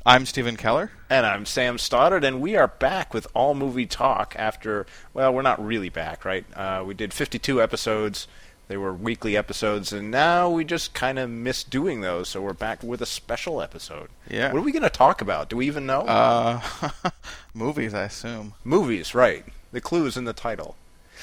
I'm Stephen Keller. And I'm Sam Stoddard, and we are back with All Movie Talk after, well, we're not really back, right? We did 52 episodes. They were weekly episodes, and now we just kind of miss doing those, so we're back with a special episode. Yeah. What are we going to talk about? Do we even know? Movies, I assume. Movies, right. The clue is in the title.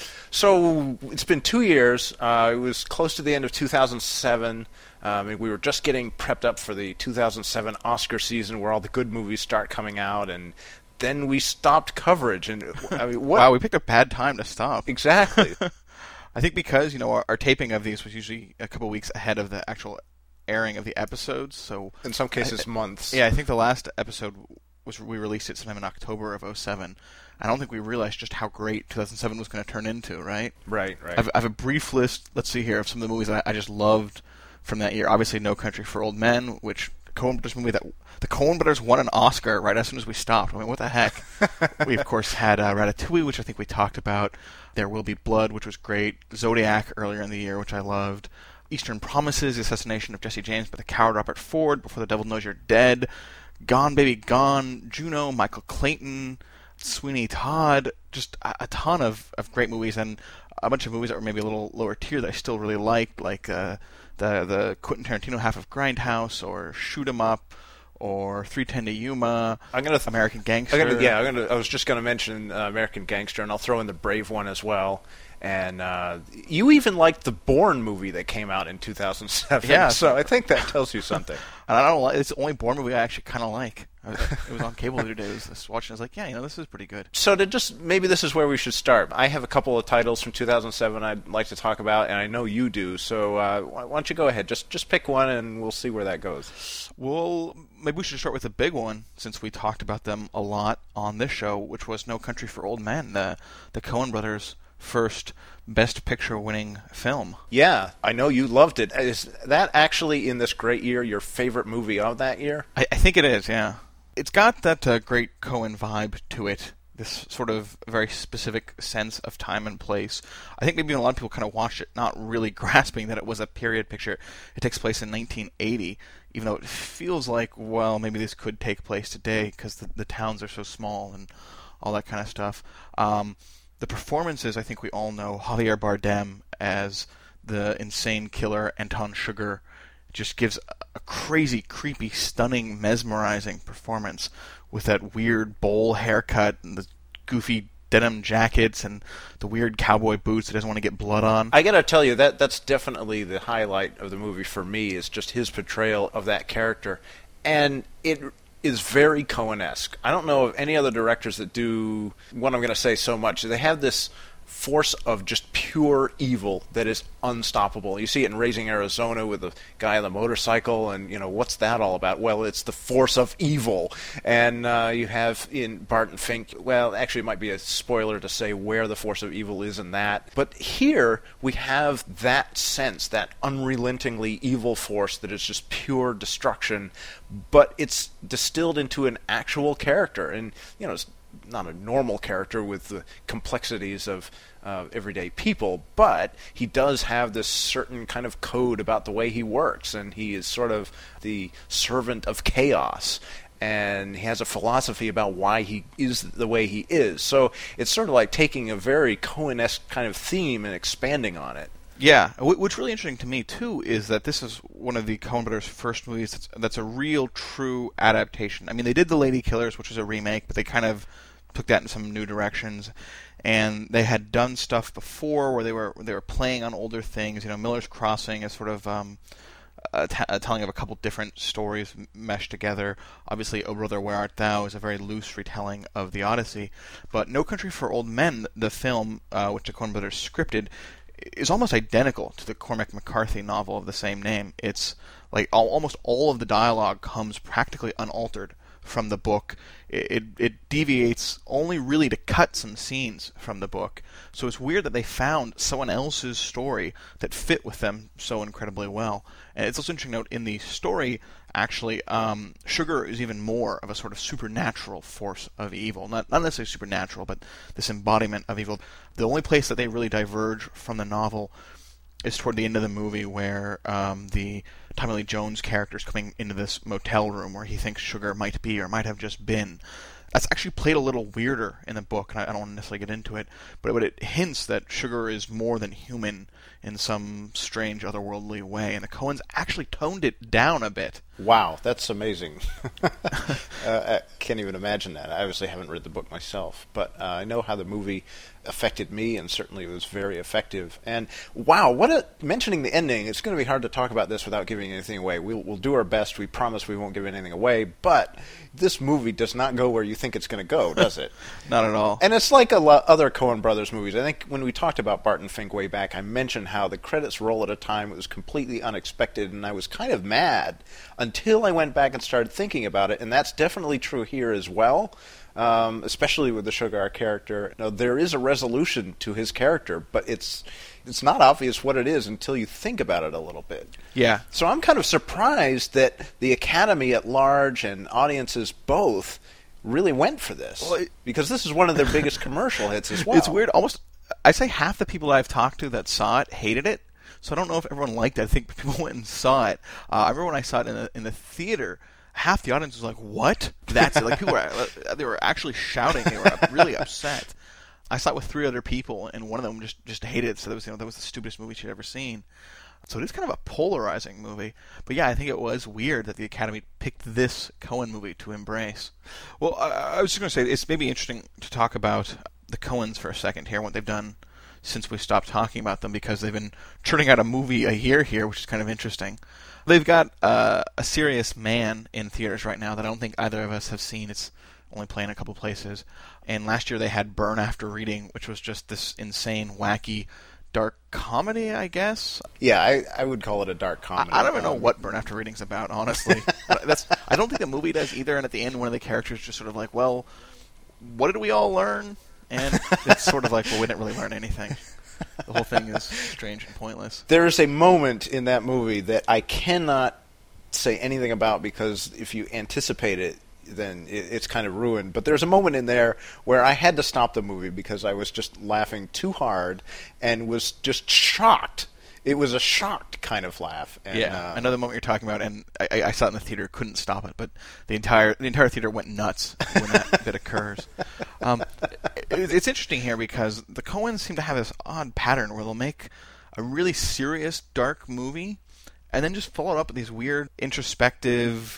So it's been 2 years. It was close to the end of 2007. We were just getting prepped up for the 2007 Oscar season where all the good movies start coming out, and then we stopped coverage. And I mean, what? Wow, we picked a bad time to stop. Exactly. I think because, our taping of these was usually a couple weeks ahead of the actual airing of the episodes. So in some cases, months. Yeah, I think the last episode we released it sometime in October of 2007. I don't think we realized just how great 2007 was going to turn into, right? Right. I have a brief list, let's see here, of some of the movies that I just loved from that year. Obviously, No Country for Old Men, which Coen Brothers movie that the Coen Brothers won an Oscar right as soon as we stopped. I mean, what the heck? We, of course, had Ratatouille, which I think we talked about. There Will Be Blood, which was great. Zodiac earlier in the year, which I loved. Eastern Promises, The Assassination of Jesse James by the coward Robert Ford, Before the Devil Knows You're Dead. Gone Baby Gone, Juno, Michael Clayton, Sweeney Todd, just a ton of great movies, and a bunch of movies that were maybe a little lower tier that I still really liked, like the Quentin Tarantino half of Grindhouse, or Shoot 'Em Up, or 3:10 to Yuma, American Gangster. I was just going to mention American Gangster, and I'll throw in the Brave one as well. And you even liked the Bourne movie that came out in 2007. Yeah. So I think that tells you something. And I don't like, it's the only Bourne movie I actually kind of like. It was on cable the other day. I was watching. I was like, yeah, this is pretty good. So maybe this is where we should start. I have a couple of titles from 2007 I'd like to talk about, and I know you do. So why don't you go ahead? Just pick one, and we'll see where that goes. Well, maybe we should start with the big one, since we talked about them a lot on this show, which was No Country for Old Men, the Coen Brothers' first Best Picture winning film. Yeah, I know you loved it. Is that actually, in this great year, your favorite movie of that year? I think it is, yeah. It's got that great Coen vibe to it, this sort of very specific sense of time and place. I think maybe a lot of people kind of watched it not really grasping that it was a period picture. It takes place in 1980, even though it feels like, well, maybe this could take place today because the towns are so small and all that kind of stuff. The performances, I think we all know. Javier Bardem as the insane killer Anton Chigurh just gives a crazy, creepy, stunning, mesmerizing performance with that weird bowl haircut and the goofy denim jackets and the weird cowboy boots he doesn't want to get blood on. I gotta tell you, that's definitely the highlight of the movie for me, is just his portrayal of that character. And it is very Coen-esque. I don't know of any other directors that do what I'm going to say so much. They have this force of just pure evil that is unstoppable. You see it in Raising Arizona with the guy on the motorcycle, and what's that all about? Well, it's the force of evil. And you have in Barton Fink, well, actually it might be a spoiler to say where the force of evil is in that. But here we have that sense, that unrelentingly evil force that is just pure destruction, but it's distilled into an actual character. And, it's not a normal character with the complexities of everyday people, but he does have this certain kind of code about the way he works, and he is sort of the servant of chaos, and he has a philosophy about why he is the way he is. So it's sort of like taking a very Coen-esque kind of theme and expanding on it. Yeah, what's really interesting to me, too, is that this is one of the Coen Brothers' first movies that's a real, true adaptation. I mean, they did The Lady Killers, which was a remake, but they kind of took that in some new directions. And they had done stuff before where they were playing on older things. Miller's Crossing is sort of a telling of a couple different stories meshed together. Obviously, O Brother, Where Art Thou is a very loose retelling of the Odyssey. But No Country for Old Men, the film, which the Coen Brothers scripted, is almost identical to the Cormac McCarthy novel of the same name. It's like almost all of the dialogue comes practically unaltered from the book. It deviates only really to cut some scenes from the book. So it's weird that they found someone else's story that fit with them so incredibly well. And it's also interesting to note in the story, actually, Chigurh is even more of a sort of supernatural force of evil. Not necessarily supernatural, but this embodiment of evil. The only place that they really diverge from the novel is toward the end of the movie where the Tommy Lee Jones character is coming into this motel room where he thinks Sugar might be or might have just been. That's actually played a little weirder in the book, and I don't want to necessarily get into it, but it hints that Sugar is more than human in some strange otherworldly way, and the Coens actually toned it down a bit. Wow, that's amazing. I can't even imagine that. I obviously haven't read the book myself, but I know how the movie affected me, and certainly it was very effective. And wow, mentioning the ending, it's going to be hard to talk about this without giving anything away. We'll do our best. We promise we won't give anything away, but this movie does not go where you think it's going to go, does it? Not at all. And it's like other Coen Brothers movies. I think when we talked about Barton Fink way back, I mentioned how the credits roll at a time it was completely unexpected, and I was kind of mad until I went back and started thinking about it, and that's definitely true here as well, especially with the Sugar character. Now, there is a resolution to his character, but it's not obvious what it is until you think about it a little bit. Yeah. So I'm kind of surprised that the Academy at large and audiences both really went for this, because this is one of their biggest commercial hits as well. It's weird. Almost, I say half the people I've talked to that saw it hated it. So I don't know if everyone liked it. I think people went and saw it. I remember when I saw it in the theater, half the audience was like, "What? That's it!" Like people they were actually shouting. They were really upset. I saw it with 3 other people, and one of them just hated it. So that was the stupidest movie she'd ever seen. So it is kind of a polarizing movie. But yeah, I think it was weird that the Academy picked this Coen movie to embrace. Well, I was just going to say it's maybe interesting to talk about the Coens for a second here, what they've done since we stopped talking about them, because they've been churning out a movie a year here, which is kind of interesting. They've got A Serious Man in theaters right now that I don't think either of us have seen. It's only playing a couple places. And last year they had Burn After Reading, which was just this insane, wacky, dark comedy, I guess. Yeah, I would call it a dark comedy. I don't even know what Burn After Reading's about, honestly. I don't think the movie does either, and at the end one of the characters just sort of like, well, what did we all learn? And it's sort of like, well, we didn't really learn anything. The whole thing is strange and pointless. There is a moment in that movie that I cannot say anything about, because if you anticipate it, then it's kind of ruined. But there's a moment in there where I had to stop the movie because I was just laughing too hard and was just shocked. It was a shocked kind of laugh. And, yeah, I know the moment you're talking about, and I saw it in the theater, couldn't stop it, but the entire theater went nuts when that bit occurs. It's interesting here because the Coens seem to have this odd pattern where they'll make a really serious, dark movie and then just follow it up with these weird, introspective,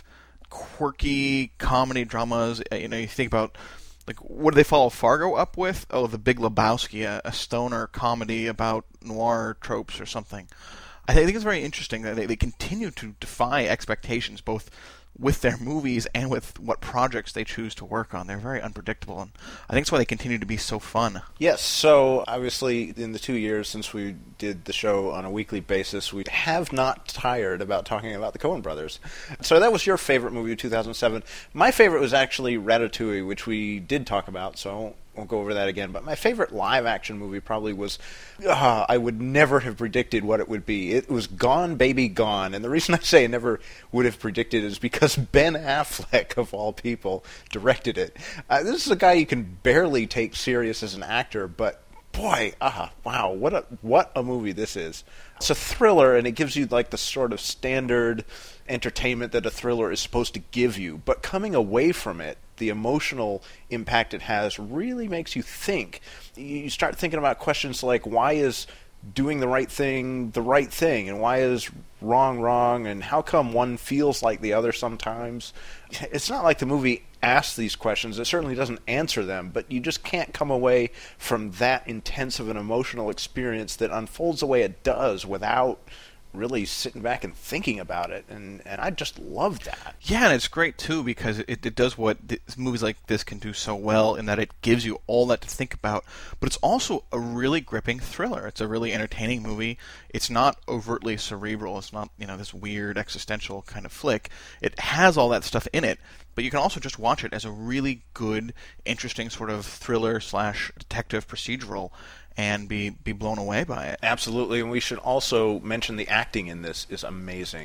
quirky comedy dramas. You think about, like, what do they follow Fargo up with? Oh, The Big Lebowski, a stoner comedy about noir tropes or something. I think it's very interesting that they continue to defy expectations, both with their movies and with what projects they choose to work on. They're very unpredictable, and I think that's why they continue to be so fun. Yes, so obviously in the 2 years since we did the show on a weekly basis, we have not tired about talking about the Coen brothers. So that was your favorite movie of 2007. My favorite was actually Ratatouille, which we did talk about, so I won't go over that again. But my favorite live-action movie probably was, I would never have predicted what it would be. It was Gone, Baby, Gone. And the reason I say I never would have predicted is because Ben Affleck, of all people, directed it. This is a guy you can barely take serious as an actor, but boy, wow, what a movie this is. It's a thriller, and it gives you like the sort of standard entertainment that a thriller is supposed to give you. But coming away from it, the emotional impact it has really makes you think. You start thinking about questions like, why is doing the right thing, and why is wrong, and how come one feels like the other sometimes? It's not like the movie asks these questions. It certainly doesn't answer them, but you just can't come away from that intense of an emotional experience that unfolds the way it does without really sitting back and thinking about it, and I just love that. Yeah, and it's great too because it does what movies like this can do so well, in that it gives you all that to think about, but it's also a really gripping thriller. It's a really entertaining movie. It's not overtly cerebral. It's not, this weird existential kind of flick. It has all that stuff in it, but you can also just watch it as a really good, interesting sort of thriller / detective procedural and be blown away by it. Absolutely, and we should also mention the acting in this is amazing.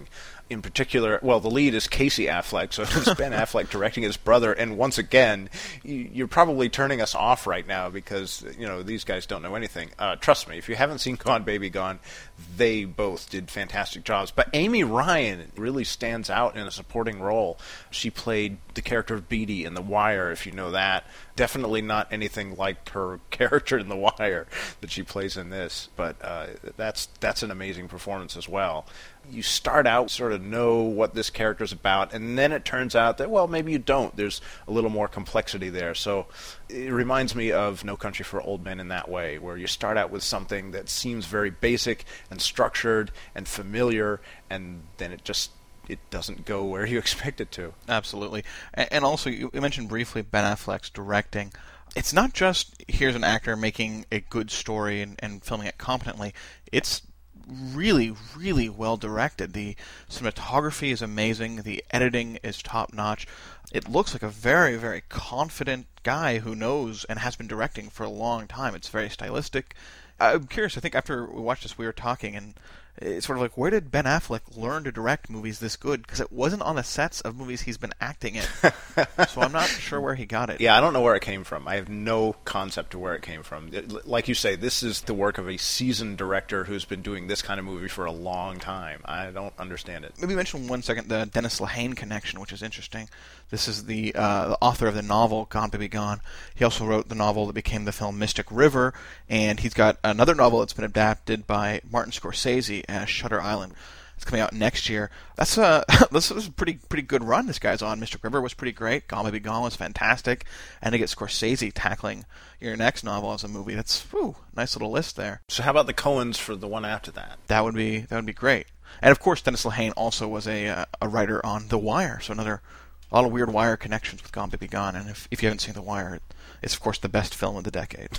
in particular, well, the lead is Casey Affleck, so it's Ben Affleck directing his brother, and once again, you're probably turning us off right now because, these guys don't know anything. Trust me, if you haven't seen Gone Baby Gone, they both did fantastic jobs. But Amy Ryan really stands out in a supporting role. She played the character of Beatty in The Wire, if you know that. Definitely not anything like her character in The Wire that she plays in this, but that's an amazing performance as well. You start out sort of know what this character's about, and then it turns out that, well, maybe you don't. There's a little more complexity there. So it reminds me of No Country for Old Men in that way, where you start out with something that seems very basic and structured and familiar, and then it doesn't go where you expect it to. Absolutely. And also, you mentioned briefly Ben Affleck's directing. It's not just here's an actor making a good story and filming it competently. It's really, really well directed. The cinematography is amazing. The editing is top-notch. It looks like a very, very confident guy who knows and has been directing for a long time. It's very stylistic. I'm curious, I think after we watched this, we were talking, and it's sort of like, where did Ben Affleck learn to direct movies this good? Because it wasn't on the sets of movies he's been acting in. So I'm not sure where he got it. Yeah, I don't know where it came from. I have no concept of where it came from. Like you say, this is the work of a seasoned director who's been doing this kind of movie for a long time. I don't understand it. Maybe mention 1 second the Dennis Lehane connection, which is interesting. This is the author of the novel Gone Baby Gone. He also wrote the novel that became the film Mystic River, and he's got another novel that's been adapted by Martin Scorsese as Shutter Island. It's coming out next year. That's a pretty good run this guy's on. Mystic River was pretty great. Gone Baby Gone was fantastic. And to get Scorsese tackling your next novel as a movie, that's nice little list there. So how about the Coens for the one after that? That would be great. And of course, Dennis Lehane also was a writer on The Wire, so a lot of weird Wire connections with Gone Baby Gone. And if you haven't seen The Wire, it's of course the best film of the decade.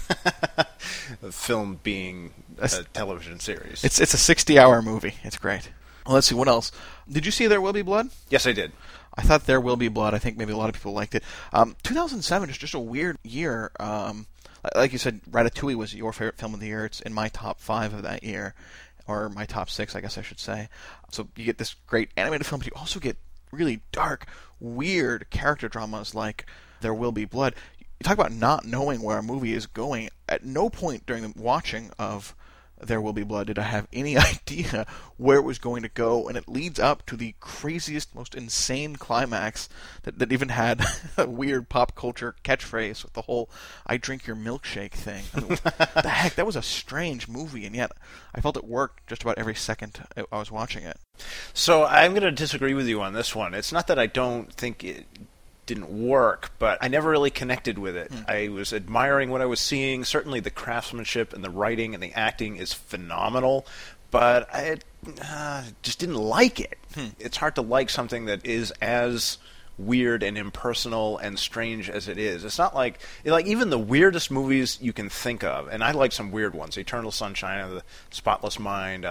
The film being a television series. It's a 60-hour movie. It's great. Well, let's see, what else? Did you see There Will Be Blood? Yes, I did. I thought There Will Be Blood. I think maybe a lot of people liked it. 2007 is just a weird year. Like you said, Ratatouille was your favorite film of the year. It's in my top 5 of that year, or my top 6, I guess I should say. So you get this great animated film, but you also get really dark, weird character dramas like There Will Be Blood. You talk about not knowing where a movie is going. At no point during the watching of There Will Be Blood did I have any idea where it was going to go, and it leads up to the craziest, most insane climax that even had a weird pop culture catchphrase with the whole "I drink your milkshake" thing. I mean, the heck, that was a strange movie, and yet I felt it worked just about every second I was watching it. So I'm going to disagree with you on this one. It's not that I don't think it didn't work, but I never really connected with it. I was admiring what I was seeing. Certainly the craftsmanship and the writing and the acting is phenomenal, but I just didn't like it. It's hard to like something that is as weird and impersonal and strange as it is. It's not like even the weirdest movies you can think of, and I like some weird ones, Eternal Sunshine of the Spotless Mind,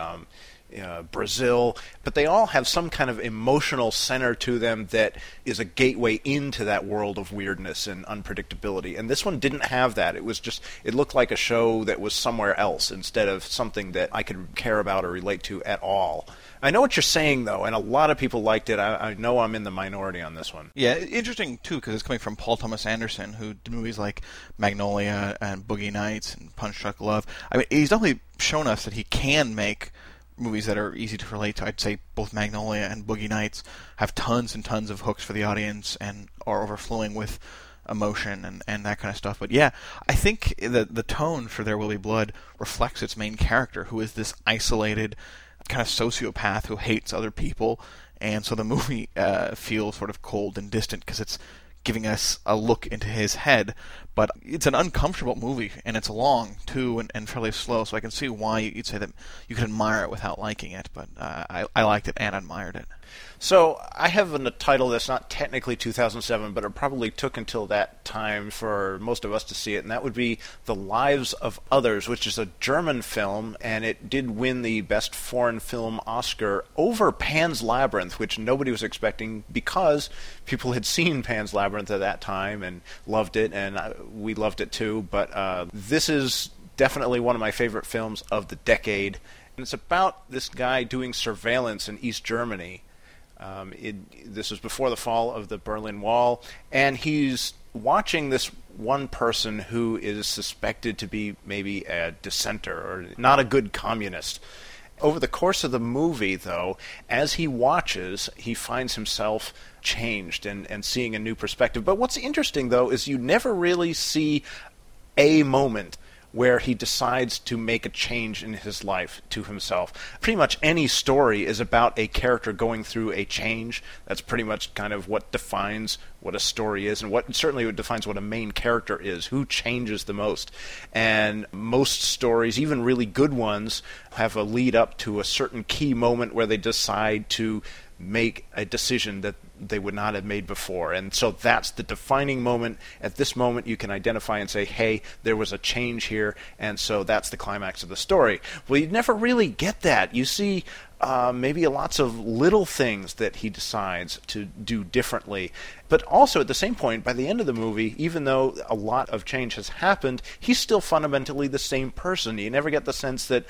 Brazil, but they all have some kind of emotional center to them that is a gateway into that world of weirdness and unpredictability. And this one didn't have that. It looked like a show that was somewhere else instead of something that I could care about or relate to at all. I know what you're saying, though, and a lot of people liked it. I know I'm in the minority on this one. Yeah, interesting, too, because it's coming from Paul Thomas Anderson, who did movies like Magnolia and Boogie Nights and Punch Drunk Love. I mean, he's definitely shown us that he can make movies that are easy to relate to. I'd say both Magnolia and Boogie Nights have tons and tons of hooks for the audience and are overflowing with emotion and that kind of stuff. But yeah, I think the tone for There Will Be Blood reflects its main character, who is this isolated kind of sociopath who hates other people, and so the movie feels sort of cold and distant because it's giving us a look into his head. But it's an uncomfortable movie, and it's long, too, and fairly slow, so I can see why you'd say that you could admire it without liking it, but I liked it and admired it. So I have a title that's not technically 2007, but it probably took until that time for most of us to see it, and that would be The Lives of Others, which is a German film, and it did win the Best Foreign Film Oscar over Pan's Labyrinth, which nobody was expecting because people had seen Pan's Labyrinth at that time and loved it, and we loved it too. But this is definitely one of my favorite films of the decade, and it's about this guy doing surveillance in East Germany. This was before the fall of the Berlin Wall, and he's watching this one person who is suspected to be maybe a dissenter or not a good communist. Over the course of the movie, though, as he watches, he finds himself changed and seeing a new perspective. But what's interesting, though, is you never really see a moment where he decides to make a change in his life to himself. Pretty much any story is about a character going through a change. That's pretty much kind of what defines what a story is, and what certainly defines what a main character is, who changes the most. And most stories, even really good ones, have a lead up to a certain key moment where they decide to make a decision that they would not have made before. And so that's the defining moment. At this moment, you can identify and say, hey, there was a change here, and so that's the climax of the story. Well, you never really get that. You see maybe lots of little things that he decides to do differently. But also, at the same point, by the end of the movie, even though a lot of change has happened, he's still fundamentally the same person. You never get the sense that,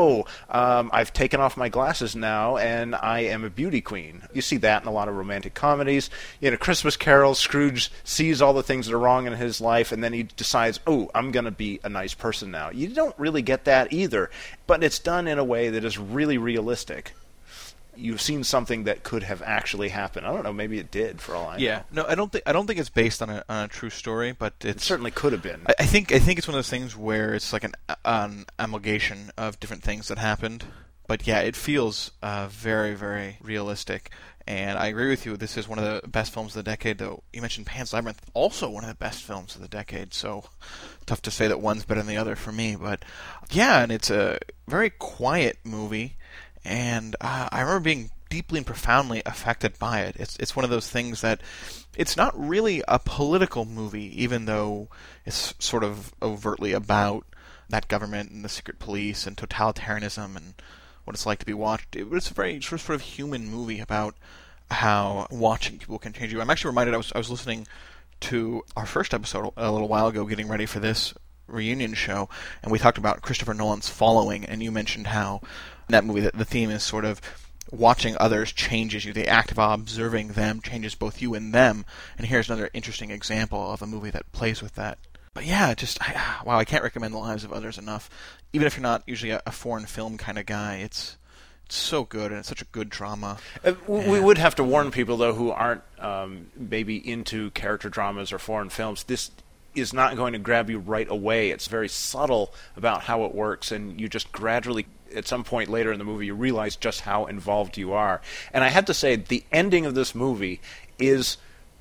I've taken off my glasses now and I am a beauty queen. You see that in a lot of romantic comedies. In A Christmas Carol, Scrooge sees all the things that are wrong in his life, and then he decides, I'm going to be a nice person now. You don't really get that either, but it's done in a way that is really realistic. You've seen something that could have actually happened. I don't know. Maybe it did, for all I know. Yeah, no, I don't think it's based on a true story, but it certainly could have been. I think it's one of those things where it's like an amalgamation of different things that happened. But yeah, it feels very, very realistic. And I agree with you. This is one of the best films of the decade. Though you mentioned Pan's Labyrinth, also one of the best films of the decade. So tough to say that one's better than the other for me. But yeah, and it's a very quiet movie. And I remember being deeply and profoundly affected by it. It's one of those things that it's not really a political movie, even though it's sort of overtly about that government and the secret police and totalitarianism and what it's like to be watched. It's a very sort of human movie about how watching people can change you. I'm actually reminded, I was listening to our first episode a little while ago, getting ready for this reunion show, and we talked about Christopher Nolan's Following, and you mentioned how in that movie the theme is sort of watching others changes you. The act of observing them changes both you and them, and here's another interesting example of a movie that plays with that. But yeah, I can't recommend The Lives of Others enough. Even if you're not usually a foreign film kind of guy, it's so good, and it's such a good drama. We would have to warn people, though, who aren't maybe into character dramas or foreign films. This is not going to grab you right away. It's very subtle about how it works, and you just gradually, at some point later in the movie, you realize just how involved you are. And I have to say, the ending of this movie is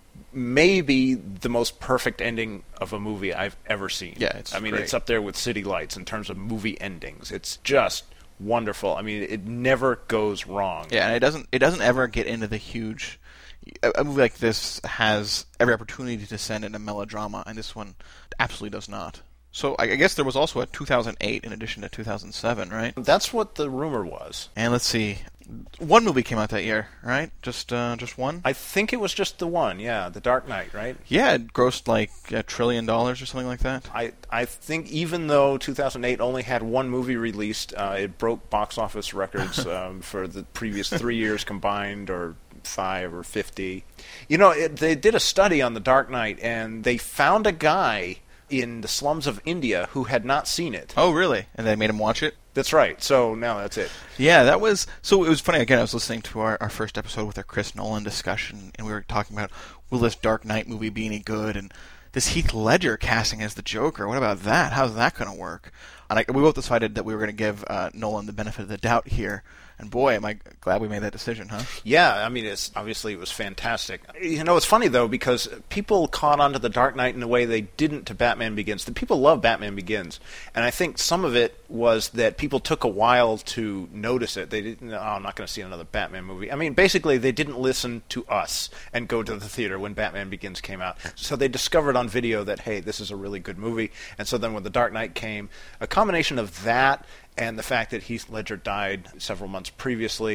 maybe the most perfect ending of a movie I've ever seen. Yeah, it's great. It's up there with City Lights in terms of movie endings. It's just wonderful. I mean, it never goes wrong. Yeah, and it doesn't ever get into the huge. A movie like this has every opportunity to descend into melodrama, and this one absolutely does not. So I guess there was also a 2008 in addition to 2007, right? That's what the rumor was. And let's see, one movie came out that year, right? Just one? I think it was just the one, yeah, The Dark Knight, right? Yeah, it grossed like $1 trillion or something like that. I think even though 2008 only had one movie released, it broke box office records for the previous 3 years combined, or 5 or 50. They did a study on The Dark Knight, and they found a guy in the slums of India who had not seen it. Oh, really? And they made him watch it? That's right. So now that's it. Yeah, it was funny. Again, I was listening to our first episode with our Chris Nolan discussion, and we were talking about, will this Dark Knight movie be any good? And this Heath Ledger casting as the Joker, what about that? How's that going to work? And we both decided that we were going to give Nolan the benefit of the doubt here. And boy, am I glad we made that decision, huh? Yeah, I mean, it was fantastic. It's funny, though, because people caught on to The Dark Knight in a way they didn't to Batman Begins. The people love Batman Begins. And I think some of it was that people took a while to notice it. They didn't, I'm not going to see another Batman movie. I mean, basically, they didn't listen to us and go to the theater when Batman Begins came out. So they discovered on video that, hey, this is a really good movie. And so then when The Dark Knight came, a combination of that and the fact that Heath Ledger died several months previously,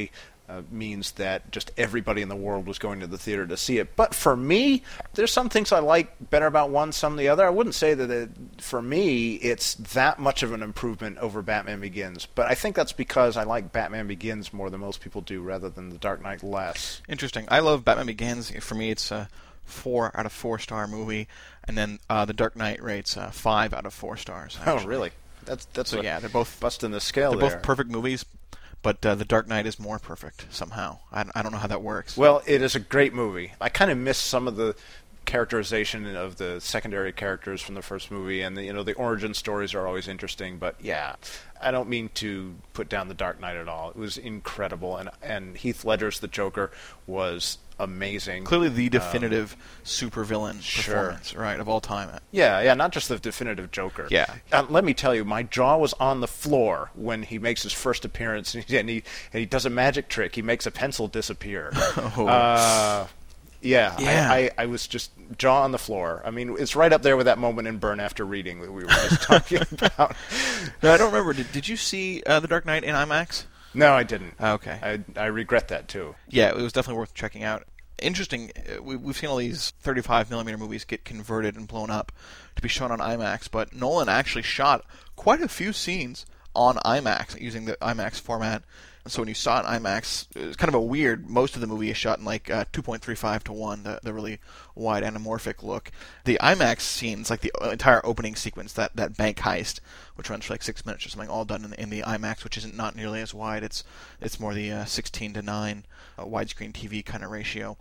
means that just everybody in the world was going to the theater to see it. But for me, there's some things I like better about one, some the other. I wouldn't say that for me it's that much of an improvement over Batman Begins, but I think that's because I like Batman Begins more than most people do, rather than The Dark Knight less. Interesting. I love Batman Begins. For me, it's a 4 out of 4 star movie, and then The Dark Knight rates 5 out of 4 stars. Actually. Oh, really? That's so yeah, they're both busting the scale. They're there. both perfect movies. But The Dark Knight is more perfect somehow. I don't know how that works. Well, it is a great movie. I kind of miss some of the characterization of the secondary characters from the first movie, and the origin stories are always interesting. But yeah, I don't mean to put down The Dark Knight at all. It was incredible, and Heath Ledger's the Joker was amazing. Clearly the definitive supervillain performance, right, of all time. Yeah, not just the definitive Joker. Yeah. Let me tell you, my jaw was on the floor when he makes his first appearance, and he does a magic trick. He makes a pencil disappear. Yeah. I was just jaw on the floor. I mean, it's right up there with that moment in Burn After Reading that we were just talking about. No, I don't remember. Did you see The Dark Knight in IMAX? No, I didn't. Okay. I regret that, too. Yeah, it was definitely worth checking out. Interesting, we've seen all these 35mm movies get converted and blown up to be shown on IMAX, but Nolan actually shot quite a few scenes on IMAX using the IMAX format. So when you saw it in IMAX, it was kind of a weird. Most of the movie is shot in like 2.35:1, the really wide anamorphic look. The IMAX scenes, like the entire opening sequence, that bank heist, which runs for like 6 minutes or something, all done in the IMAX, which isn't not nearly as wide. It's more the 16:9 widescreen TV kind of ratio.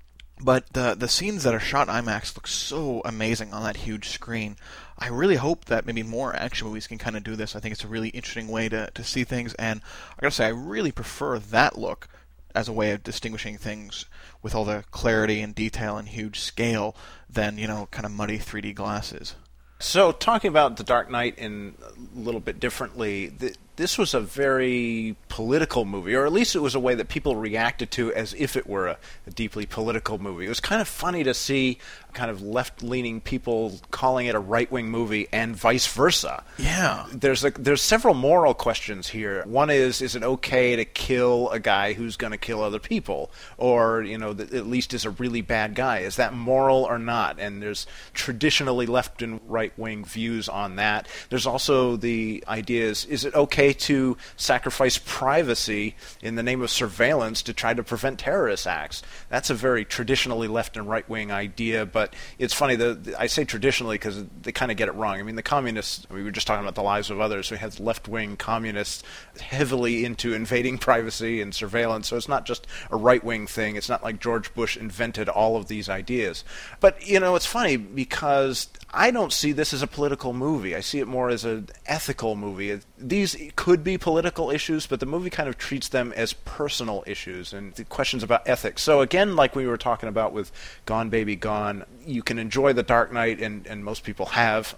But the scenes that are shot in IMAX look so amazing on that huge screen. I really hope that maybe more action movies can kind of do this. I think it's a really interesting way to see things, and I gotta say, I really prefer that look as a way of distinguishing things with all the clarity and detail and huge scale than, kind of muddy 3D glasses. So, talking about The Dark Knight in a little bit differently, this was a very political movie, or at least it was a way that people reacted to as if it were a deeply political movie. It was kind of funny to see kind of left-leaning people calling it a right-wing movie and vice versa. Yeah. There's several moral questions here. One is it okay to kill a guy who's going to kill other people? Or, at least is a really bad guy. Is that moral or not? And there's traditionally left and right-wing views on that. There's also the idea is it okay to sacrifice privacy in the name of surveillance to try to prevent terrorist acts? That's a very traditionally left and right-wing idea, but it's funny, I say traditionally because they kind of get it wrong. I mean, the communists, we were just talking about the lives of others, we had left-wing communists heavily into invading privacy and surveillance, so it's not just a right-wing thing. It's not like George Bush invented all of these ideas. But, it's funny because I don't see this as a political movie. I see it more as an ethical movie. These could be political issues, but the movie kind of treats them as personal issues and the questions about ethics. So again, like we were talking about with Gone Baby Gone, you can enjoy The Dark Knight, and most people have,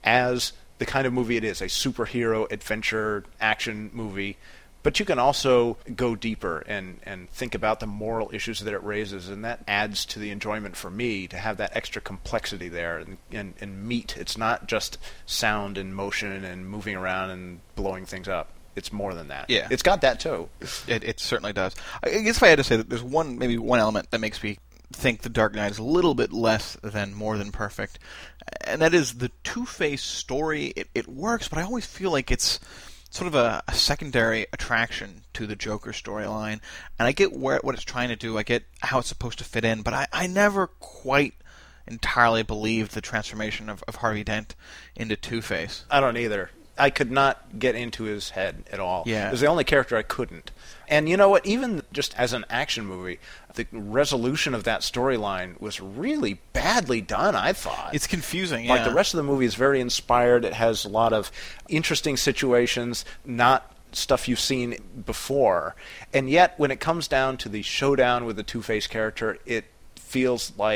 as the kind of movie it is, a superhero adventure action movie. But you can also go deeper and think about the moral issues that it raises, and that adds to the enjoyment for me to have that extra complexity there and meat. It's not just sound and motion and moving around and blowing things up. It's more than that. Yeah. It's got that too. It certainly does. I guess if I had to say that there's maybe one element that makes me think The Dark Knight is a little bit less than more than perfect, and that is the Two-Face story. It works, but I always feel like it's sort of a secondary attraction to the Joker storyline, and I get what it's trying to do, I get how it's supposed to fit in, but I never quite entirely believed the transformation of Harvey Dent into Two-Face. I don't either. I could not get into his head at all. Yeah. It was the only character I couldn't. And you know what? Even just as an action movie, the resolution of that storyline was really badly done, I thought. It's confusing, yeah. Like, the rest of the movie is very inspired. It has a lot of interesting situations, not stuff you've seen before. And yet, when it comes down to the showdown with the Two-Face character, it feels like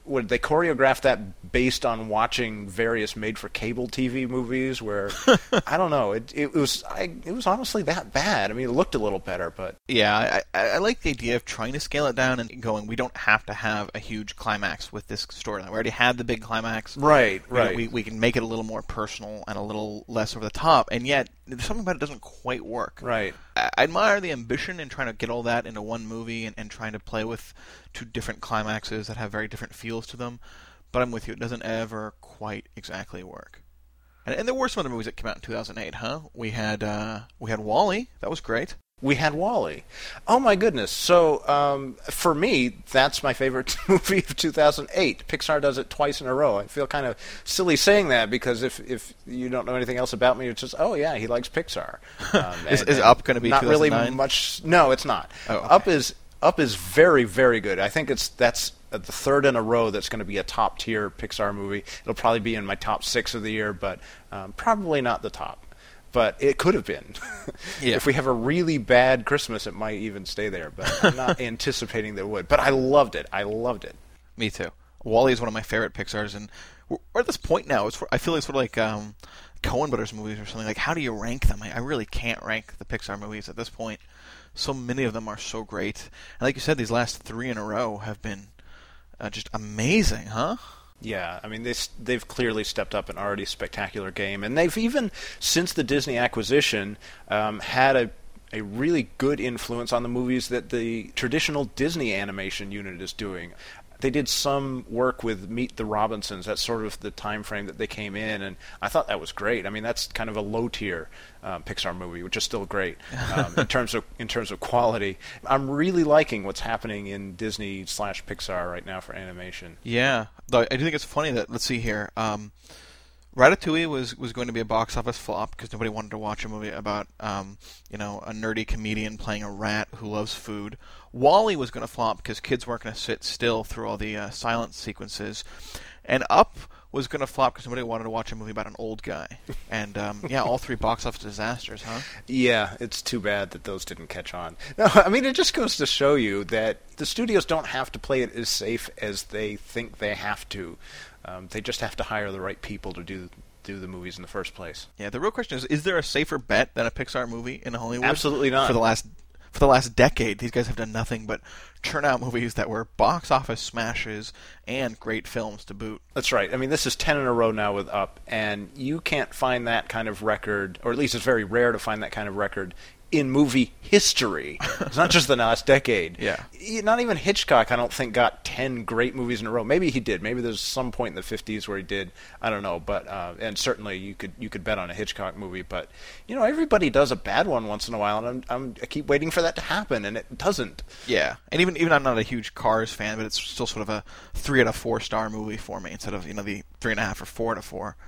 would they choreograph that based on watching various made-for-cable TV movies? Where I don't know, it was honestly that bad. I mean, it looked a little better, but yeah, I like the idea of trying to scale it down and going. We don't have to have a huge climax with this storyline. We already had the big climax. Right. We can make it a little more personal and a little less over the top, and yet there's something about it that doesn't quite work. Right. I admire the ambition in trying to get all that into one movie and trying to play with two different climaxes that have very different feels to them. But I'm with you; it doesn't ever quite exactly work. And there were some other movies that came out in 2008, huh? We had WALL-E. That was great. We had WALL-E. Oh my goodness! So for me, that's my favorite movie of 2008. Pixar does it twice in a row. I feel kind of silly saying that because if you don't know anything else about me, it's just he likes Pixar. Is Up going to be not 2009? really much? No, it's not. Oh, okay. Up is very, very good. I think that's the third in a row that's going to be a top tier Pixar movie. It'll probably be in my top 6 of the year, but probably not the top. But it could have been. Yeah. If we have a really bad Christmas, it might even stay there. But I'm not anticipating that it would. But I loved it. Me too. WALL-E is one of my favorite Pixar's, and we're at this point now. I feel like it's sort of like Coen Brothers movies or something. Like, how do you rank them? I really can't rank the Pixar movies at this point. So many of them are so great. And like you said, these last 3 in a row have been just amazing, huh? Yeah, I mean, they've clearly stepped up an already spectacular game. And they've even, since the Disney acquisition, had a really good influence on the movies that the traditional Disney animation unit is doing. They did some work with Meet the Robinsons. That's sort of the time frame that they came in, and I thought that was great. I mean, that's kind of a low-tier Pixar movie, which is still great in terms of quality. I'm really liking what's happening in Disney/Pixar right now for animation. Yeah, though I do think it's funny that, let's see here, Ratatouille was going to be a box office flop because nobody wanted to watch a movie about a nerdy comedian playing a rat who loves food. WALL-E was going to flop because kids weren't going to sit still through all the silence sequences, and Up was going to flop because nobody wanted to watch a movie about an old guy. And all 3 box office disasters, huh? Yeah, it's too bad that those didn't catch on. No, I mean, it just goes to show you that the studios don't have to play it as safe as they think they have to. They just have to hire the right people to do the movies in the first place. Yeah, the real question is there a safer bet than a Pixar movie in Hollywood? Absolutely not. For the last decade, these guys have done nothing but churn out movies that were box office smashes and great films to boot. That's right. I mean, this is 10 in a row now with Up, and you can't find that kind of record, or at least it's very rare to find that kind of record in movie history. It's not just the last decade. Yeah. Not even Hitchcock, I don't think, got 10 great movies in a row. Maybe he did. Maybe there's some point in the 50s where he did. I don't know. But and certainly you could bet on a Hitchcock movie. But everybody does a bad one once in a while, and I keep waiting for that to happen, and it doesn't. Yeah. And even I'm not a huge Cars fan, but it's still sort of a 3 out of 4 star movie for me instead of the 3.5 or 4 out of 4.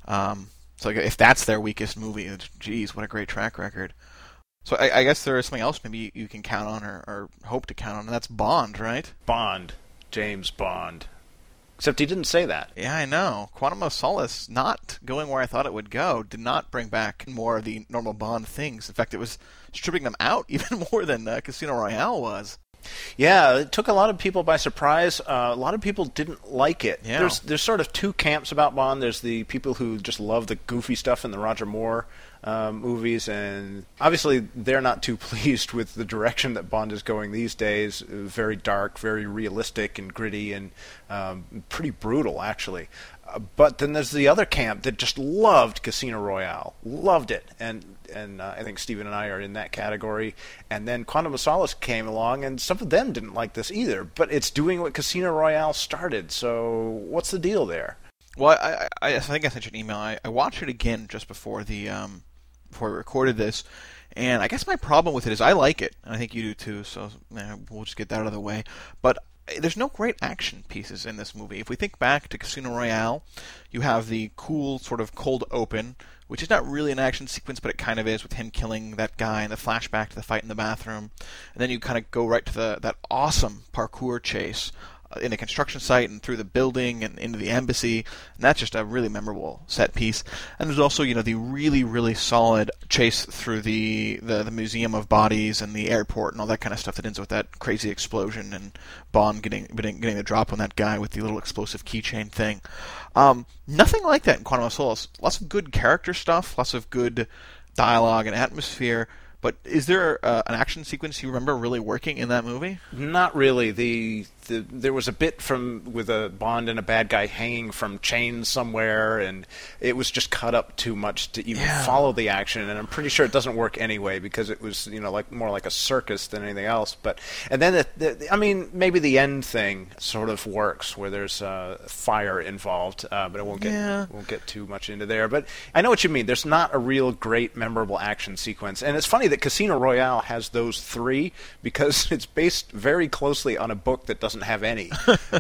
So if that's their weakest movie, geez, what a great track record. So I guess there is something else maybe you can count on or hope to count on, and that's Bond, right? Bond. James Bond. Except he didn't say that. Yeah, I know. Quantum of Solace not going where I thought it would go, did not bring back more of the normal Bond things. In fact, it was stripping them out even more than Casino Royale was. Yeah, it took a lot of people by surprise. A lot of people didn't like it. Yeah. There's sort of 2 camps about Bond. There's the people who just love the goofy stuff in the Roger Moore movies, and obviously they're not too pleased with the direction that Bond is going these days. Very dark, very realistic and gritty, and pretty brutal, actually. But then there's the other camp that just loved Casino Royale, loved it, and I think Stephen and I are in that category. And then Quantum of Solace came along, and some of them didn't like this either. But it's doing what Casino Royale started, so what's the deal there? Well, I think I sent you an email. I watched it again just before before we recorded this, and I guess my problem with it is I like it, and I think you do too. So we'll just get that out of the way. But there's no great action pieces in this movie. If we think back to Casino Royale, you have the cool sort of cold open, which is not really an action sequence, but it kind of is, with him killing that guy and the flashback to the fight in the bathroom. And then you kind of go right to that awesome parkour chase in a construction site and through the building and into the embassy, and that's just a really memorable set piece. And there's also, the really, really solid chase through the Museum of Bodies and the airport and all that kind of stuff that ends with that crazy explosion and Bond getting the drop on that guy with the little explosive keychain thing. Nothing like that in Quantum of Solace. Lots of good character stuff, lots of good dialogue and atmosphere. But is there an action sequence you remember really working in that movie? Not really. There was a bit with a Bond and a bad guy hanging from chains somewhere, and it was just cut up too much to even follow the action. And I'm pretty sure it doesn't work anyway because it was like more like a circus than anything else. And then maybe the end thing sort of works where there's fire involved, but I won't get too much into there. But I know what you mean. There's not a real great memorable action sequence, and it's funny that Casino Royale has those three because it's based very closely on a book that doesn't have any.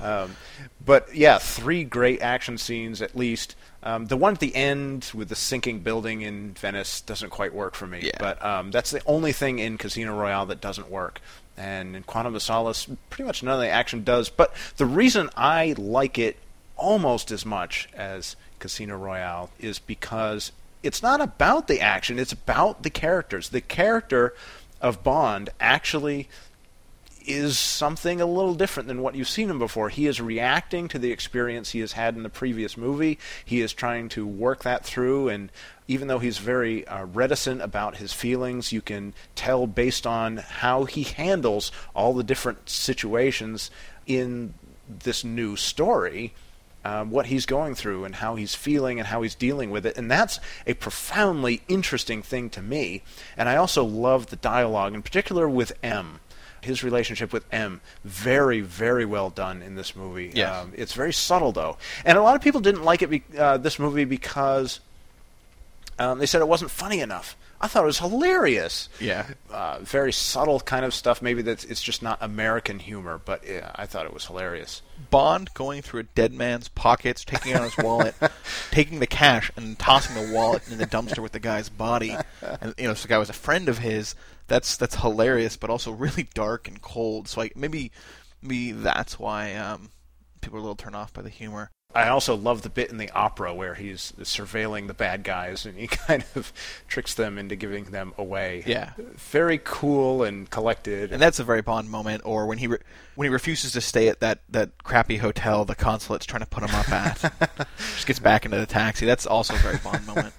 But yeah, three great action scenes at least. The one at the end with the sinking building in Venice doesn't quite work for me. Yeah. But that's the only thing in Casino Royale that doesn't work. And in Quantum of Solace, pretty much none of the action does. But the reason I like it almost as much as Casino Royale is because it's not about the action, it's about the characters. The character of Bond actually is something a little different than what you've seen him before. He is reacting to the experience he has had in the previous movie. He is trying to work that through, and even though he's very reticent about his feelings, you can tell based on how he handles all the different situations in this new story what he's going through and how he's feeling and how he's dealing with it. And that's a profoundly interesting thing to me. And I also love the dialogue, in particular with M. His relationship with M, very, very well done in this movie. Yes. It's very subtle, though. And a lot of people didn't like it this movie because they said it wasn't funny enough. I thought it was hilarious. Yeah. Very subtle kind of stuff. Maybe it's just not American humor, but yeah, I thought it was hilarious. Bond going through a dead man's pockets, taking out his wallet, taking the cash, and tossing the wallet in the dumpster with the guy's body. And this guy was a friend of his. That's hilarious, but also really dark and cold. So maybe that's why people are a little turned off by the humor. I also love the bit in the opera where he's surveilling the bad guys and he kind of tricks them into giving them away. Yeah. Very cool and collected. And that's a very Bond moment. Or when he refuses to stay at that crappy hotel the consulate's trying to put him up at. Just gets back into the taxi. That's also a very Bond moment.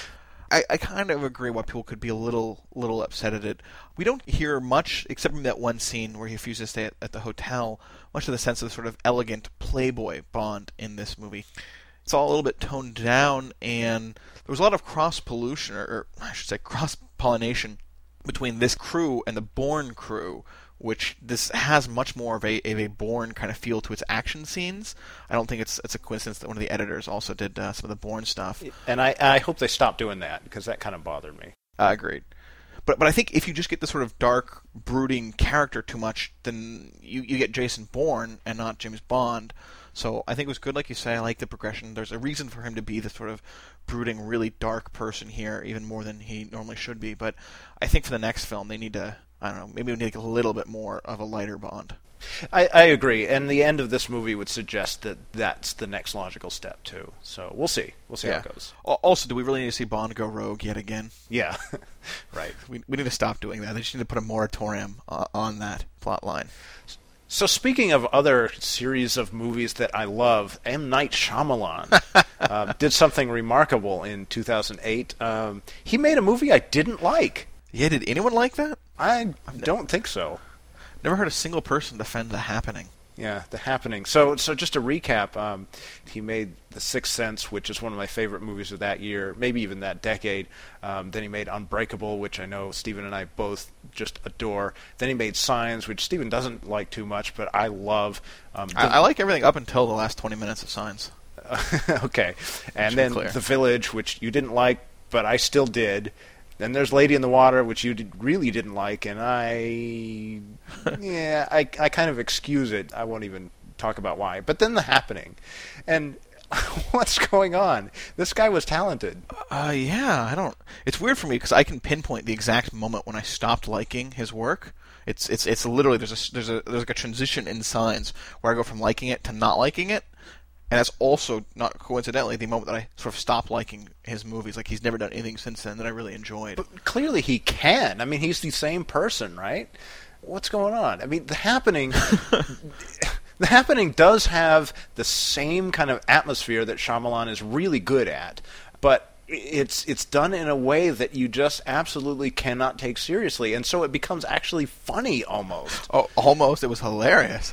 I kind of agree why people could be a little upset at it. We don't hear much, except from that one scene where he refuses to stay at the hotel, much of the sense of the sort of elegant playboy Bond in this movie. It's all a little bit toned down, and there was a lot of cross-pollution, or I should say cross-pollination, between this crew and the Bourne crew, which this has much more of a Bourne kind of feel to its action scenes. I don't think it's a coincidence that one of the editors also did some of the Bourne stuff. And I hope they stop doing that, because that kind of bothered me. Agreed. But I think if you just get the sort of dark, brooding character too much, then you get Jason Bourne and not James Bond. So I think it was good, like you say. I like the progression. There's a reason for him to be the sort of brooding, really dark person here, even more than he normally should be. But I think for the next film, they need to, I don't know, maybe we need a little bit more of a lighter Bond. I agree, and the end of this movie would suggest that that's the next logical step, too. So we'll see. We'll see how it goes. Also, do we really need to see Bond go rogue yet again? Yeah, right. We need to stop doing that. They just need to put a moratorium on that plot line. So speaking of other series of movies that I love, M. Night Shyamalan did something remarkable in 2008. He made a movie I didn't like. Yeah, did anyone like that? I don't think so. Never heard a single person defend The Happening. Yeah, The Happening. So just to recap, he made The Sixth Sense, which is one of my favorite movies of that year, maybe even that decade. Then he made Unbreakable, which I know Stephen and I both just adore. Then he made Signs, which Stephen doesn't like too much, but I love. I like everything up until the last 20 minutes of Signs. Okay. And then clear. The Village, which you didn't like, but I still did. Then there's Lady in the Water, which you really didn't like, and I kind of excuse it. I won't even talk about why. But then The Happening. And What's going on? This guy was talented. Yeah, I don't. It's weird for me because I can pinpoint the exact moment when I stopped liking his work. It's literally there's like a transition in Signs where I go from liking it to not liking it, and that's also not coincidentally the moment that I sort of stopped liking his movies. Like he's never done anything since then that I really enjoyed. But clearly he can. I mean, he's the same person, right? What's going on? I mean, The Happening. The Happening does have the same kind of atmosphere that Shyamalan is really good at, but it's done in a way that you just absolutely cannot take seriously, and so it becomes actually funny almost. Oh, almost. It was hilarious.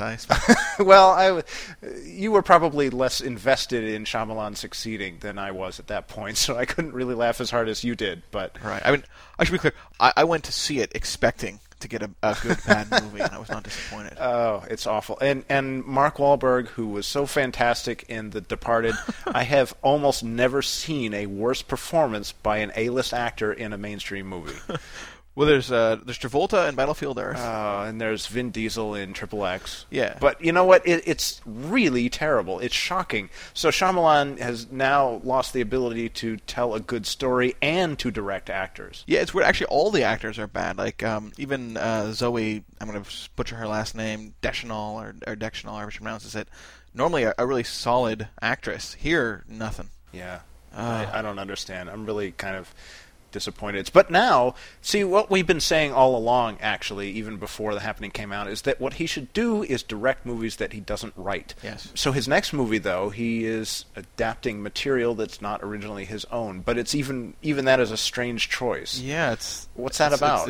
Well, you were probably less invested in Shyamalan succeeding than I was at that point, so I couldn't really laugh as hard as you did. But right. I mean, I should be clear. I went to see it expecting to get a good bad movie, and I was not disappointed. Oh, it's awful. And Mark Wahlberg, who was so fantastic in The Departed, I have almost never seen a worse performance by an A-list actor in a mainstream movie. Well, there's Travolta in Battlefield Earth. And there's Vin Diesel in Triple X. Yeah. But you know what? It's really terrible. It's shocking. So Shyamalan has now lost the ability to tell a good story and to direct actors. Yeah, it's weird. Actually, all the actors are bad. Like, even Zoe, I'm going to butcher her last name, Deschanel, or Deschanel, however she pronounces it. Normally a really solid actress. Here, nothing. Yeah. I don't understand. I'm really kind of disappointed. But now, see, what we've been saying all along, actually, even before The Happening came out, is that what he should do is direct movies that he doesn't write. Yes. So his next movie, though, he is adapting material that's not originally his own. But it's even that is a strange choice. Yeah, what's that about?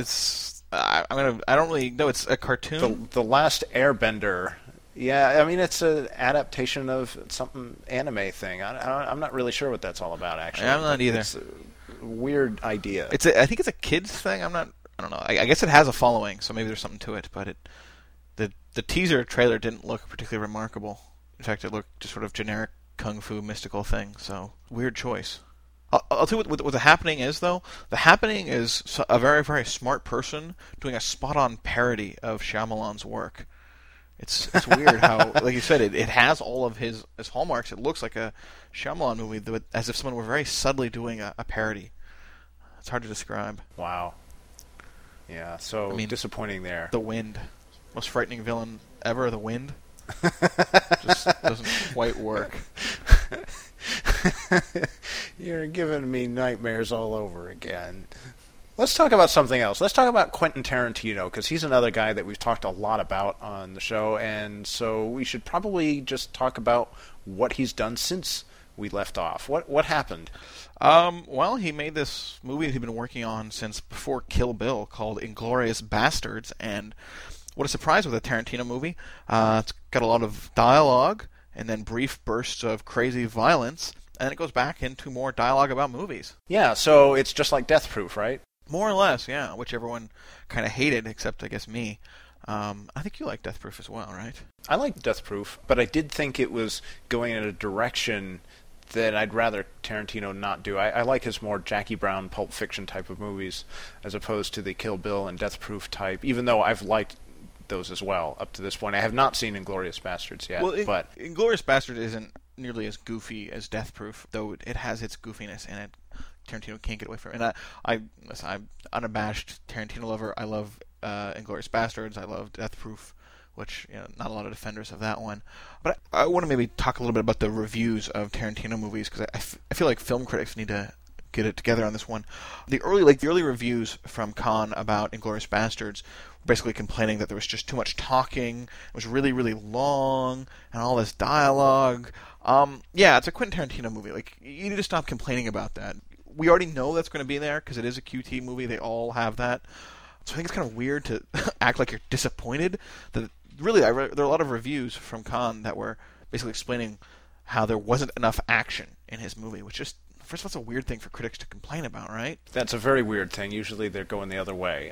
I don't really know. It's a cartoon. The Last Airbender. Yeah, I mean, it's an adaptation of some anime thing. I'm not really sure what that's all about, actually. I'm not either. It's a weird idea. I think it's a kids thing. I don't know. I guess it has a following, so maybe there's something to it. But the teaser trailer didn't look particularly remarkable. In fact, it looked just sort of generic kung fu mystical thing. So weird choice. I'll tell you what The Happening is, though. The Happening is a very, very smart person doing a spot-on parody of Shyamalan's work. It's weird how, like you said, it has all of his hallmarks. It looks like a Shyamalan movie, but as if someone were very subtly doing a parody. It's hard to describe. Wow. Yeah, so disappointing there. The Wind. Most frightening villain ever, The Wind. Just doesn't quite work. You're giving me nightmares all over again. Let's talk about something else. Let's talk about Quentin Tarantino, because he's another guy that we've talked a lot about on the show, and so we should probably just talk about what he's done since we left off. What happened? Well, he made this movie he'd been working on since before Kill Bill called Inglourious Basterds, and what a surprise with a Tarantino movie. It's got a lot of dialogue, and then brief bursts of crazy violence, and it goes back into more dialogue about movies. Yeah, so it's just like Death Proof, right? More or less, yeah, which everyone kind of hated, except, I guess, me. I think you like Death Proof as well, right? I liked Death Proof, but I did think it was going in a direction that I'd rather Tarantino not do. I like his more Jackie Brown, Pulp Fiction type of movies, as opposed to the Kill Bill and Death Proof type, even though I've liked those as well up to this point. I have not seen Inglourious Basterds yet. But Inglourious Basterds isn't nearly as goofy as Death Proof, though it has its goofiness in it. Tarantino can't get away from it. And I'm unabashed Tarantino lover. I love Inglourious Basterds. I love Death Proof, which not a lot of defenders of that one. But I want to maybe talk a little bit about the reviews of Tarantino movies, because I feel like film critics need to get it together on this one. The early reviews from Cannes about Inglourious Basterds were basically complaining that there was just too much talking. It was really, really long, and all this dialogue. Yeah, it's a Quentin Tarantino movie. Like, you need to stop complaining about that. We already know that's going to be there because it is a QT movie. They all have that. So I think it's kind of weird to act like you're disappointed. That really, there are a lot of reviews from Cannes that were basically explaining how there wasn't enough action in his movie, which just, first of all, it's a weird thing for critics to complain about, right? That's a very weird thing. Usually they're going the other way.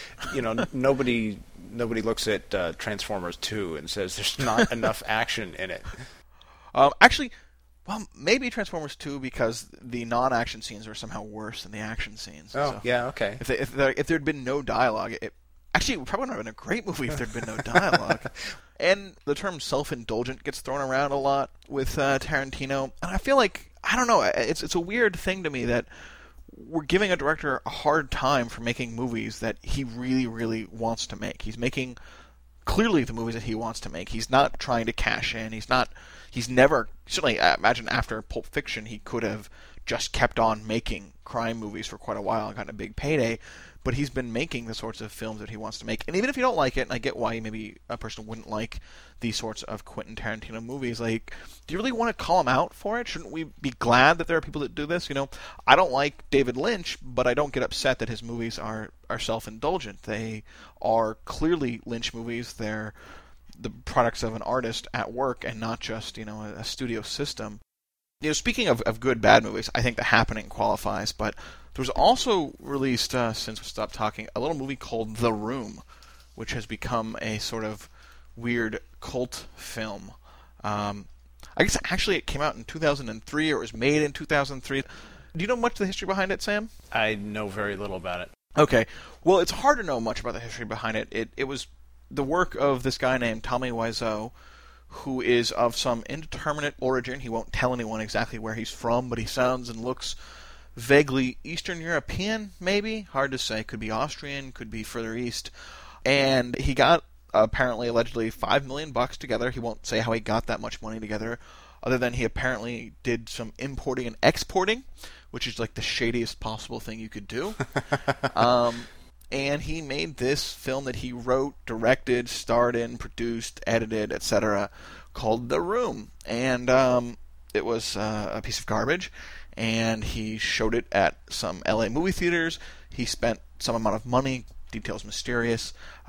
Nobody looks at Transformers 2 and says there's not enough action in it. Actually, well, maybe Transformers 2 because the non-action scenes are somehow worse than the action scenes. Oh, so yeah, okay. If there had been no dialogue, Actually, it probably would have been a great movie if there'd been no dialogue. And the term self-indulgent gets thrown around a lot with Tarantino. And I feel like, I don't know, it's a weird thing to me that we're giving a director a hard time for making movies that he really, really wants to make. He's making clearly the movies that he wants to make. He's not trying to cash in. He's never, certainly, imagine after Pulp Fiction, he could have just kept on making crime movies for quite a while and gotten a big payday. But he's been making the sorts of films that he wants to make. And even if you don't like it, and I get why maybe a person wouldn't like these sorts of Quentin Tarantino movies, like, do you really want to call him out for it? Shouldn't we be glad that there are people that do this? You know, I don't like David Lynch, but I don't get upset that his movies are self-indulgent. They are clearly Lynch movies. They're the products of an artist at work and not just, you know, a studio system. You know, speaking of good, bad movies, I think The Happening qualifies, but there was also released, since we stopped talking, a little movie called The Room, which has become a sort of weird cult film. I guess actually it came out in 2003, or it was made in 2003. Do you know much of the history behind it, Sam? I know very little about it. Okay. Well, it's hard to know much about the history behind it. It was the work of this guy named Tommy Wiseau, who is of some indeterminate origin. He won't tell anyone exactly where he's from, but he sounds and looks vaguely Eastern European, maybe? Hard to say. Could be Austrian, could be further east. And he got, apparently, allegedly, $5 million together. He won't say how he got that much money together, other than he apparently did some importing and exporting, which is like the shadiest possible thing you could do. And he made this film that he wrote, directed, starred in, produced, edited, etc., called The Room. And it was a piece of garbage. And he showed it at some LA movie theaters. He spent some amount of money, details mysterious,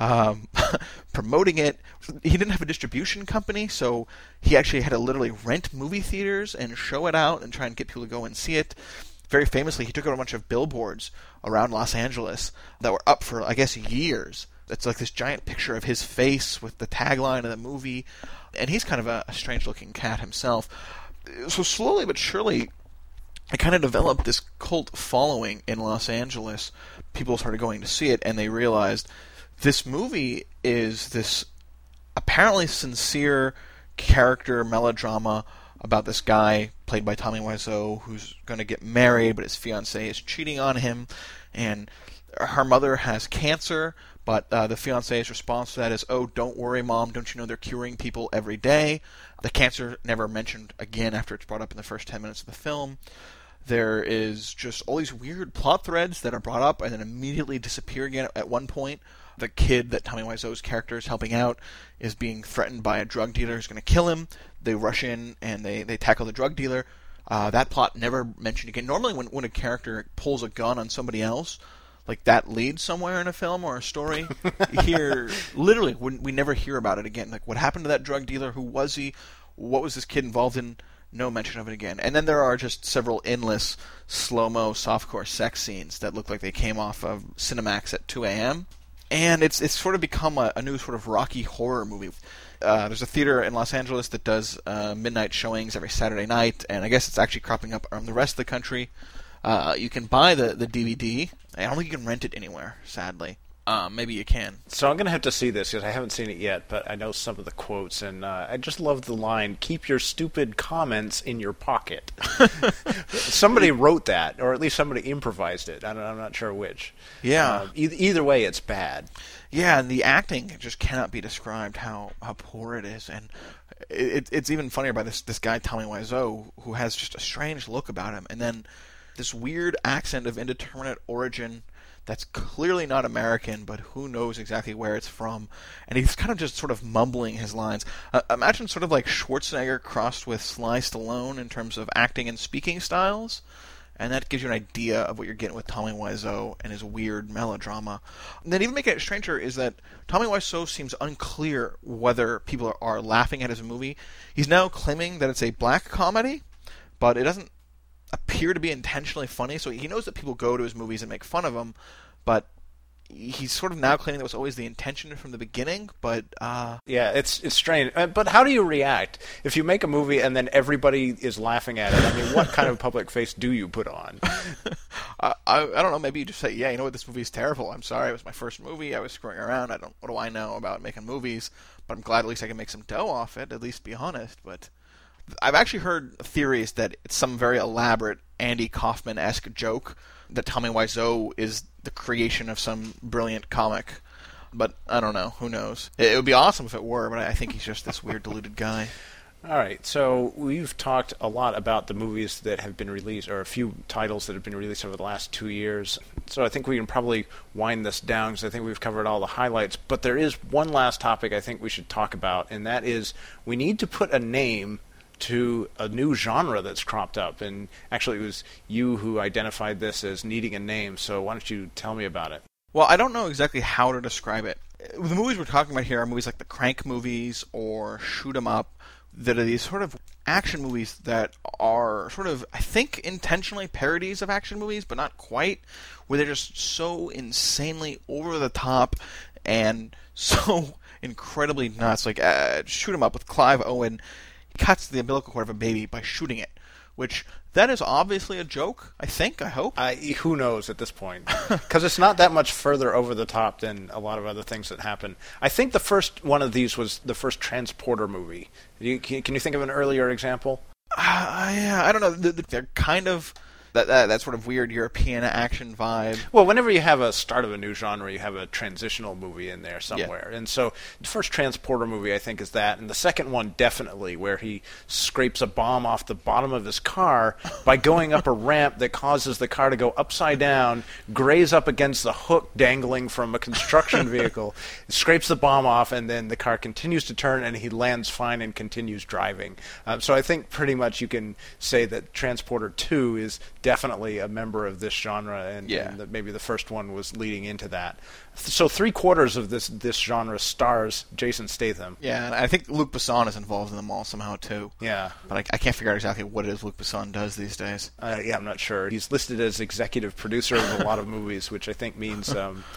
promoting it. He didn't have a distribution company, so he actually had to literally rent movie theaters and show it out and try and get people to go and see it. Very famously, he took out a bunch of billboards around Los Angeles that were up for, I guess, years. It's like this giant picture of his face with the tagline of the movie. And he's kind of a strange-looking cat himself. So slowly but surely, it kind of developed this cult following in Los Angeles. People started going to see it, and they realized this movie is this apparently sincere character melodrama about this guy, played by Tommy Wiseau, who's going to get married, but his fiancée is cheating on him, and her mother has cancer, but the fiancé's response to that is, "Oh, don't worry, Mom, don't you know they're curing people every day?" The cancer never mentioned again after it's brought up in the first 10 minutes of the film. There is just all these weird plot threads that are brought up and then immediately disappear again at one point. The kid that Tommy Wiseau's character is helping out is being threatened by a drug dealer who's going to kill him. They rush in and they tackle the drug dealer. That plot never mentioned again. Normally when a character pulls a gun on somebody else, like that leads somewhere in a film or a story. Here, literally, we never hear about it again. Like, what happened to that drug dealer? Who was he? What was this kid involved in? No mention of it again. And then there are just several endless slow-mo, softcore sex scenes that look like they came off of Cinemax at 2 a.m. And it's sort of become a new sort of Rocky horror movie. There's a theater in Los Angeles that does midnight showings every Saturday night, and I guess it's actually cropping up around the rest of the country. You can buy the DVD. I don't think you can rent it anywhere, sadly. Maybe you can. So I'm going to have to see this because I haven't seen it yet, but I know some of the quotes, and I just love the line, "Keep your stupid comments in your pocket." Somebody wrote that, or at least somebody improvised it. I'm not sure which. Yeah. Either way, it's bad. Yeah, and the acting just cannot be described how poor it is. And it's even funnier by this guy, Tommy Wiseau, who has just a strange look about him. And then this weird accent of indeterminate origin that's clearly not American, but who knows exactly where it's from. And he's kind of just sort of mumbling his lines. Imagine sort of like Schwarzenegger crossed with Sly Stallone in terms of acting and speaking styles. And that gives you an idea of what you're getting with Tommy Wiseau and his weird melodrama. And then even making it stranger is that Tommy Wiseau seems unclear whether people are laughing at his movie. He's now claiming that it's a black comedy, but it doesn't appear to be intentionally funny. So he knows that people go to his movies and make fun of him, but he's sort of now claiming that was always the intention from the beginning, but yeah, it's strange. But how do you react if you make a movie and then everybody is laughing at it? I mean, what kind of public face do you put on? I don't know. Maybe you just say, yeah, you know what, this movie is terrible. I'm sorry, it was my first movie. I was screwing around. What do I know about making movies? But I'm glad at least I can make some dough off it. At least be honest. But I've actually heard theories that it's some very elaborate Andy Kaufman-esque joke that Tommy Wiseau is the creation of some brilliant comic. But I don't know. Who knows? It would be awesome if it were, but I think he's just this weird, deluded guy. All right, so we've talked a lot about the movies that have been released, or a few titles that have been released over the last 2 years. So I think we can probably wind this down because I think we've covered all the highlights. But there is one last topic I think we should talk about, and that is we need to put a name to a new genre that's cropped up. And actually, it was you who identified this as needing a name, so why don't you tell me about it? Well, I don't know exactly how to describe it. The movies we're talking about here are movies like the Crank movies or Shoot 'Em Up, that are these sort of action movies that are sort of, I think, intentionally parodies of action movies, but not quite, where they're just so insanely over the top and so incredibly nuts. Like, Shoot 'Em Up with Clive Owen. He cuts the umbilical cord of a baby by shooting it, which that is obviously a joke, I think, I hope. Who knows at this point? Because it's not that much further over the top than a lot of other things that happen. I think the first one of these was the first Transporter movie. Can you think of an earlier example? Yeah, I don't know. They're kind of that sort of weird European action vibe. Well, whenever you have a start of a new genre, you have a transitional movie in there somewhere. Yeah. And so the first Transporter movie, I think, is that. And the second one, definitely, where he scrapes a bomb off the bottom of his car by going up a ramp that causes the car to go upside down, graze up against the hook dangling from a construction vehicle, scrapes the bomb off, and then the car continues to turn, and he lands fine and continues driving. So I think pretty much you can say that Transporter 2 is definitely a member of this genre, and that maybe the first one was leading into that. So 3/4 of this genre stars Jason Statham. Yeah, and I think Luc Besson is involved in them all somehow too. Yeah, but I can't figure out exactly what it is Luc Besson does these days. Yeah, I'm not sure. He's listed as executive producer of a lot of movies, which I think means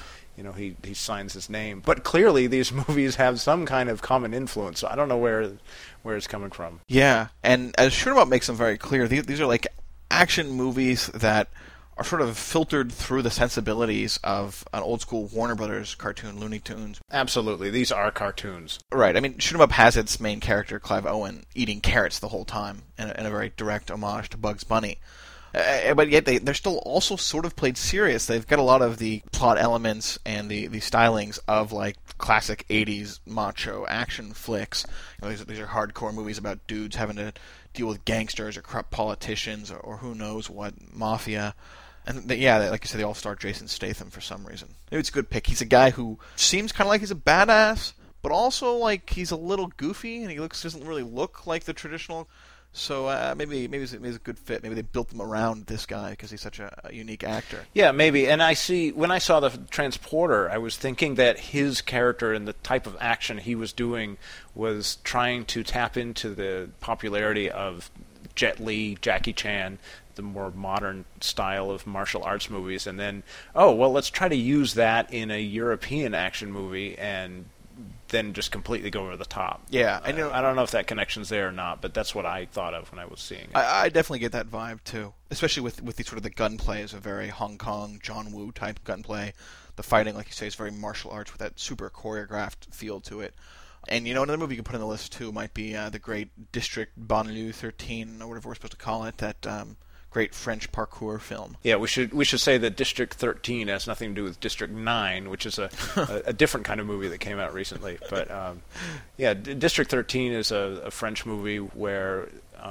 he signs his name. But clearly these movies have some kind of common influence. So I don't know where it's coming from. Yeah, and as Shoot 'Em Up makes them very clear, these are like action movies that are sort of filtered through the sensibilities of an old school Warner Brothers cartoon, Looney Tunes. Absolutely, these are cartoons. Right. I mean, Shoot 'Em Up has its main character, Clive Owen, eating carrots the whole time, in a very direct homage to Bugs Bunny. But yet they're still also sort of played serious. They've got a lot of the plot elements and the stylings of like classic 80s macho action flicks. These are hardcore movies about dudes having to deal with gangsters or corrupt politicians or who knows what, mafia. And like you said, they all star Jason Statham for some reason. Maybe it's a good pick. He's a guy who seems kind of like he's a badass, but also like he's a little goofy, and he doesn't really look like the traditional. So maybe it's a good fit. Maybe they built them around this guy because he's such a unique actor. Yeah, maybe. And when I saw the Transporter, I was thinking that his character and the type of action he was doing was trying to tap into the popularity of Jet Li, Jackie Chan, the more modern style of martial arts movies, and then, let's try to use that in a European action movie and then just completely go over the top. Yeah, I don't know if that connection's there or not, but that's what I thought of when I was seeing it. I definitely get that vibe too, especially with the sort of the gunplay is a very Hong Kong John Woo type gunplay. The fighting, like you say, is very martial arts with that super choreographed feel to it. And another movie you can put on the list too might be the great District Banlieue 13 or whatever we're supposed to call it. That great French parkour film. Yeah, we should say that District 13 has nothing to do with District 9, which is a different kind of movie that came out recently. But District 13 is a French movie where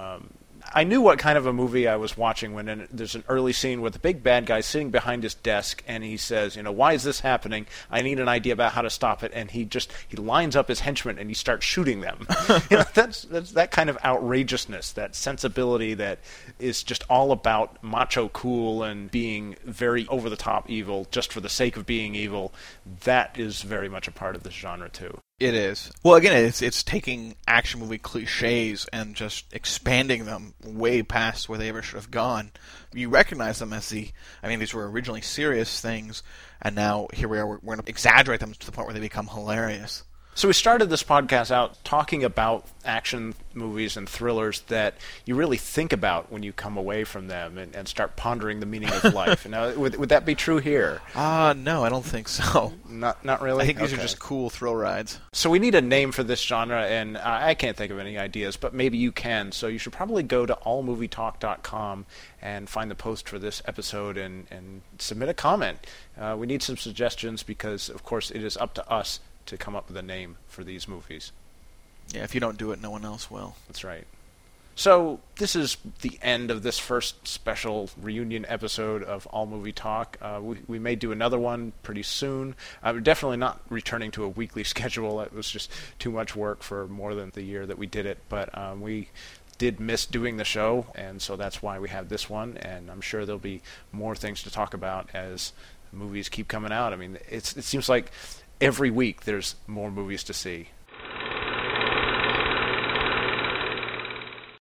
I knew what kind of a movie I was watching when there's an early scene with the big bad guy sitting behind his desk, and he says, why is this happening? I need an idea about how to stop it. And he lines up his henchmen and he starts shooting them. That's that kind of outrageousness, that sensibility that is just all about macho cool and being very over the top evil just for the sake of being evil. That is very much a part of this genre too. It is. Well, again, it's taking action movie cliches and just expanding them way past where they ever should have gone. You recognize them as these were originally serious things, and now here we are, we're going to exaggerate them to the point where they become hilarious. So we started this podcast out talking about action movies and thrillers that you really think about when you come away from them and start pondering the meaning of life. Now, would that be true here? No, I don't think so. Not really? I think these are just cool thrill rides. So we need a name for this genre, and I can't think of any ideas, but maybe you can. So you should probably go to allmovietalk.com and find the post for this episode and submit a comment. We need some suggestions because, of course, it is up to us to come up with a name for these movies. Yeah, if you don't do it, no one else will. That's right. So this is the end of this first special reunion episode of All Movie Talk. We may do another one pretty soon. We're definitely not returning to a weekly schedule. It was just too much work for more than the year that we did it. But we did miss doing the show, and so that's why we have this one. And I'm sure there'll be more things to talk about as movies keep coming out. I mean, it seems like every week there's more movies to see.